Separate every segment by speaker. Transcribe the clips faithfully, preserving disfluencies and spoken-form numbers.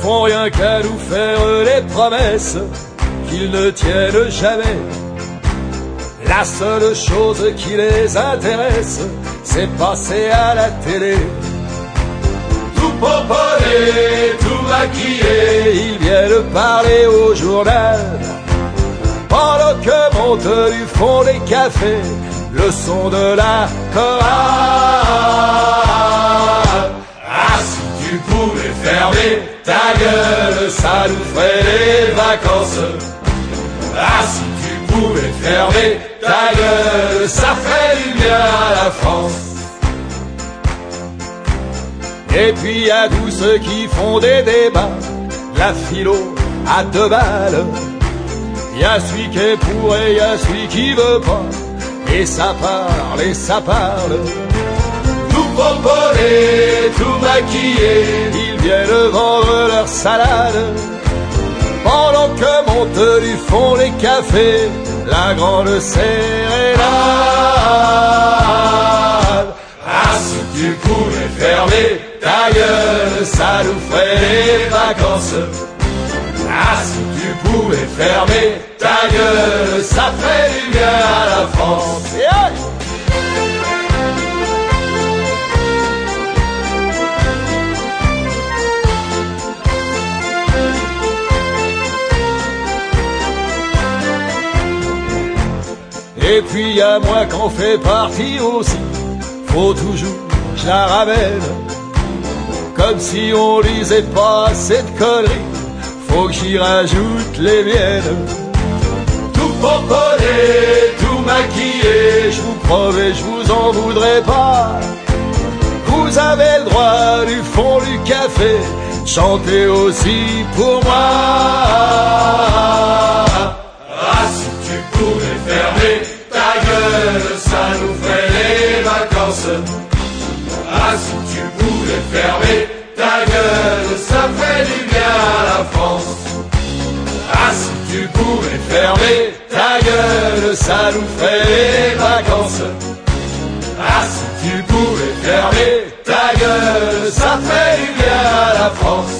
Speaker 1: font rien qu'à nous faire des promesses qu'ils ne tiennent jamais. La seule chose qui les intéresse, c'est passer à la télé. Tout pomponné, tout maquillé, ils viennent parler au journal, pendant que monte du fond des cafés le son de la chorale. Ah, si tu pouvais fermer ta gueule, ça nous ferait des vacances. Ah, si tu pouvais fermer ta gueule, ça ferait du bien à la France. Et puis y a tous ceux qui font des débats, la philo à deux balles. Y a celui qui est pour et y a celui qui veut pas, et ça parle et ça parle. Tout pomponné, tout maquillé, ils viennent vendre leur salade, pendant que monte du fond des cafés la grande sérénade. Ah, si tu pouvais fermer ta gueule, ça nous ferait des vacances. Ah, si tu pouvais fermer ta gueule, ça ferait du bien à la France. Yeah! Et puis y a moi qu'en fait partie aussi, faut toujours que je la ramène. Comme si on lisait pas cette connerie, faut que j'y rajoute les miennes. Tout pomponné, tout maquillé, je vous promets, je vous en voudrais pas. Vous avez le droit du fond du café, chantez aussi pour moi. Ah, si tu pouvais fermer ta gueule, ça nous ferait les vacances. Ah, si tu pouvais fermer ta gueule, ça ferait du bien à la France. Ah, si tu pouvais fermer ta gueule, ça nous ferait les vacances. Ah, si tu pouvais fermer ta gueule, ça ferait du bien à la France.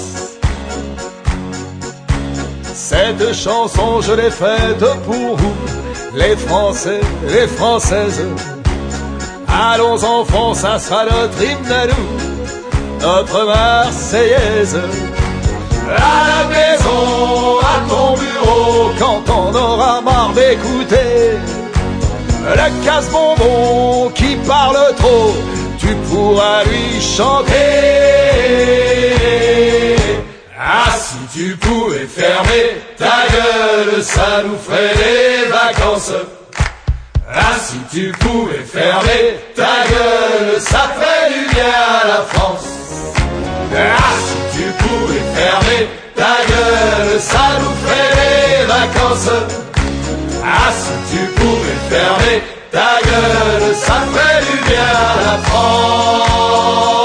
Speaker 1: Cette chanson, je l'ai faite pour vous, les Français, les Françaises. Allons enfants, ça sera notre hymne à nous, notre Marseillaise. À la maison, à ton bureau, quand on aura marre d'écouter le casse-bonbon qui parle trop, tu pourras lui chanter. Ah, si tu pouvais fermer ta gueule, ça nous ferait des vacances. Ah, si tu pouvais fermer ta gueule, ça ferait du bien à la France. Ah, si tu pouvais fermer ta gueule, ça nous ferait des vacances. Ah, si tu pouvais fermer ta gueule, ça ferait du bien à la France.